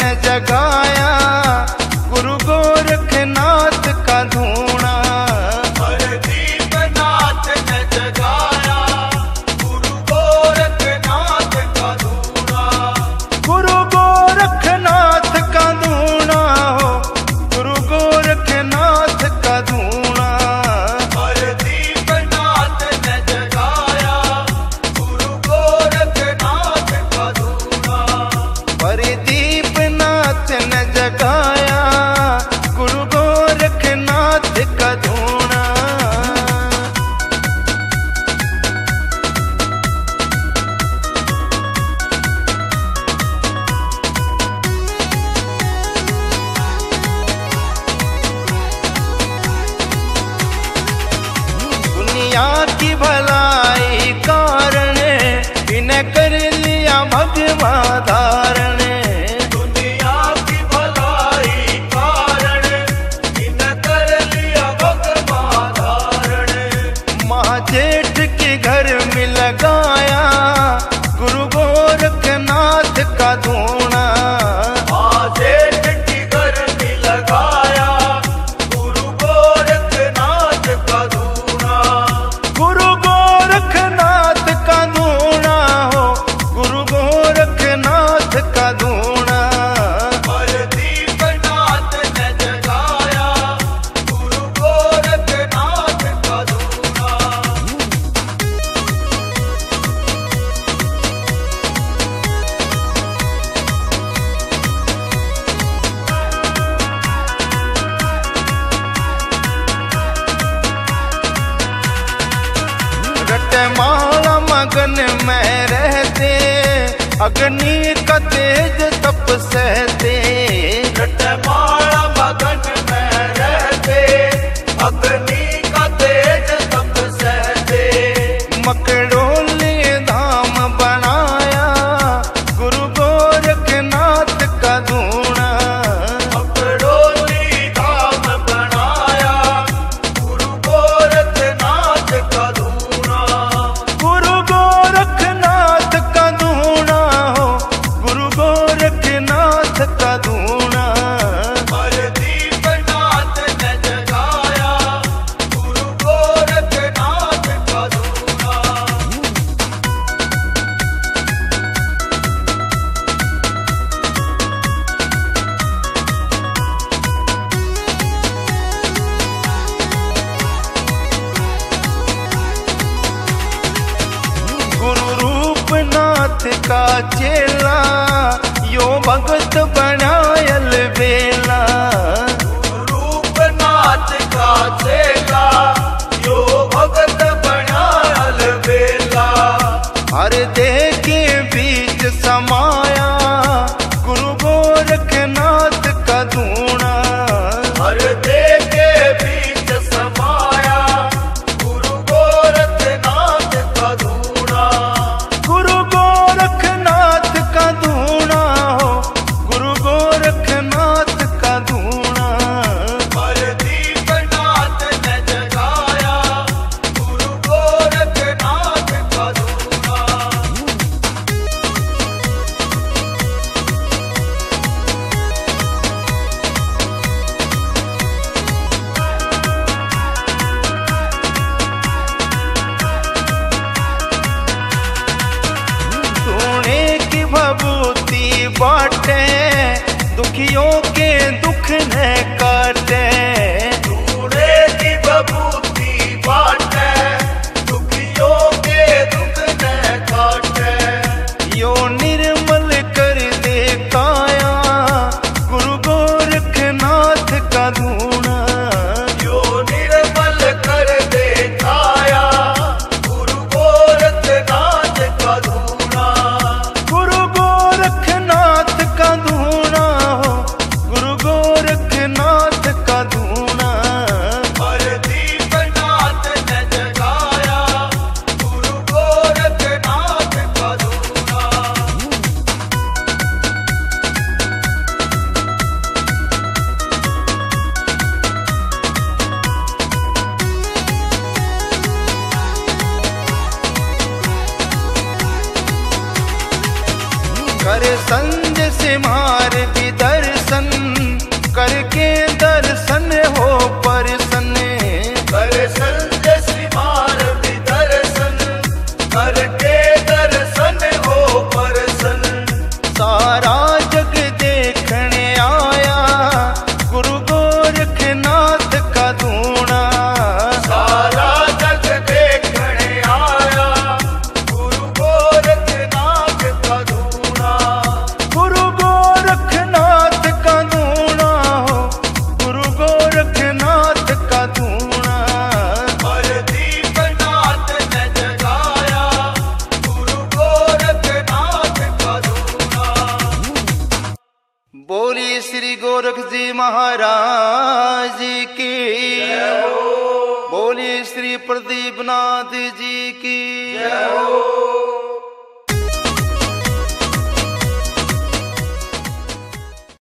ने जगाया गुरु गोरखनाथ का धूना। दीपनाथ ने जगाया गुरु गोरखनाथ का धूना। गुरु गोरखनाथ का धूना हो, गुरु गोरखनाथ का धूना। दीपनाथ ने जगाया गुरु गोरखनाथ का धूना। दीपनाथ ने जगाया गुरु गोरखनाथ का धूना। दुनिया की भलाई कारण इन्हें कर लिया भगवा धारण। दुनिया की भलाई कारण इन्हें कर लिया भगवा धारण। महाजेठ के घर में लगाया गुरु गोरखनाथ का धूना। जेठ की घर में लगाया गुरु गोरखनाथ का धूना। गुरु गोरखनाथ का धूना हो, गुरु गोरखनाथ का धूना। दीपनाथ ने जगाया गुरु गोरखनाथ का धूना। रटमाला मगन में रहते, अग्नि का तेज तप सहते। रटमाला मगन में रहते, अग्नि का तेज तप सहते। मकड़ोली धाम बनाया गुरु गोरखनाथ का धूना। मकड़ोली धाम बनाया गुरु गोरखनाथ का धूना। गुरु गोरखनाथ का धूना हो, गुरु गोरखनाथ का धूना। दीपनाथ ने जगाया गुरु गोरखनाथ का धूना। गुरु रूपनाथ का चेला यो भगत बनायल बेला। रूपनाथ का चेला यो भगत बनायल बेला। हर देह के बीच समाया गुरु गोरखनाथ का धूना। हर देह के बीच समाया गुरु गोरखनाथ का धूना। गुरु गोरखनाथ का धूना हो, करे संज सिमार भी दर्शन, करके दर्शन हो प्रसन्न। करे संज सिमार भी दर्शन, करके दर्शन हो प्रसन्न। सारा जग देखने आया गुरु गोरखनाथ का धूना। सारा जग देखने आया गुरु गोरखनाथ का धूना। गुरु गोरखनाथ का धूना हो, गुरु गोरखनाथ का धूना। और दीपनाथ ने जगाया गुरु गोरखनाथ का धूना। बोली श्री गोरख जी महाराज की, बोली श्री प्रदीपनाथ जी की।